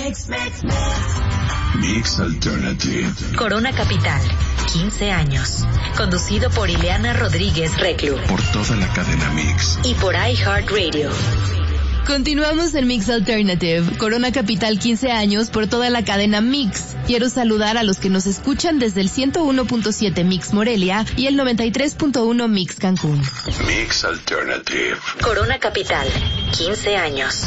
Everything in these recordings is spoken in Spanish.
Mix Alternative. Corona Capital, 15 años. Conducido por Ileana Rodríguez Reclu. Por toda la cadena Mix. Y por iHeartRadio. Continuamos en Mix Alternative. Corona Capital, 15 años por toda la cadena Mix. Quiero saludar a los que nos escuchan desde el 101.7 Mix Morelia y el 93.1 Mix Cancún. Mix Alternative. Corona Capital, 15 años.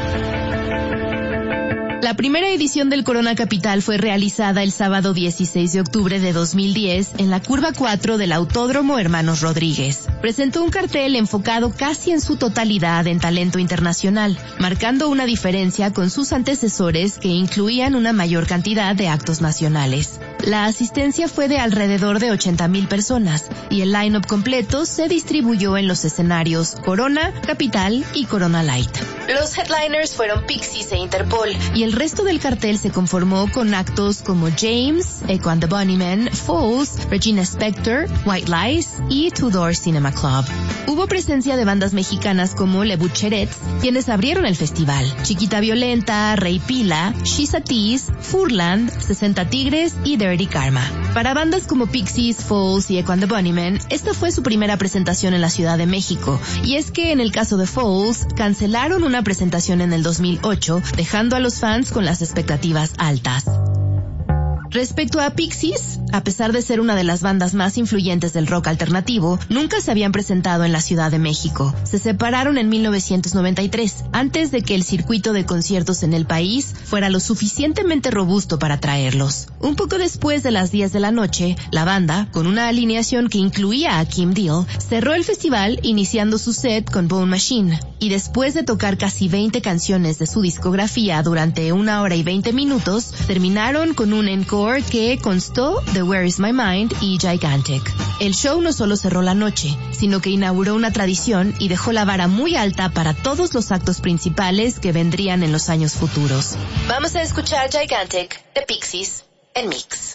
La primera edición del Corona Capital fue realizada el sábado 16 de octubre de 2010 en la curva 4 del Autódromo Hermanos Rodríguez. Presentó un cartel enfocado casi en su totalidad en talento internacional, marcando una diferencia con sus antecesores que incluían una mayor cantidad de actos nacionales. La asistencia fue de alrededor de 80,000 personas y el line-up completo se distribuyó en los escenarios Corona, Capital y Corona Light. Los headliners fueron Pixies e Interpol y el resto del cartel se conformó con actos como James, Echo and the Bunnymen, Falls, Regina Spektor, White Lies y Tudor Cinema Club. Hubo presencia de bandas mexicanas como Le Butcherettes, quienes abrieron el festival, Chiquita Violenta, Rey Pila, She's a Tease, Furland, 60 Tigres y Dirty Karma. Para bandas como Pixies, Falls y Echo and the Bunnymen, esta fue su primera presentación en la Ciudad de México, y es que en el caso de Falls, cancelaron una presentación en el 2008, dejando a los fans con las expectativas altas. Respecto a Pixies, a pesar de ser una de las bandas más influyentes del rock alternativo, nunca se habían presentado en la Ciudad de México. Se separaron en 1993, antes de que el circuito de conciertos en el país fuera lo suficientemente robusto para traerlos. Un poco después de las 10 de la noche, la banda, con una alineación que incluía a Kim Deal, cerró el festival iniciando su set con Bone Machine, y después de tocar casi 20 canciones de su discografía durante 1 hora y 20 minutos, terminaron con un encore que constó de Where Is My Mind y Gigantic. El show no solo cerró la noche, sino que inauguró una tradición y dejó la vara muy alta para todos los actos principales que vendrían en los años futuros. Vamos a escuchar Gigantic de Pixies en Mix.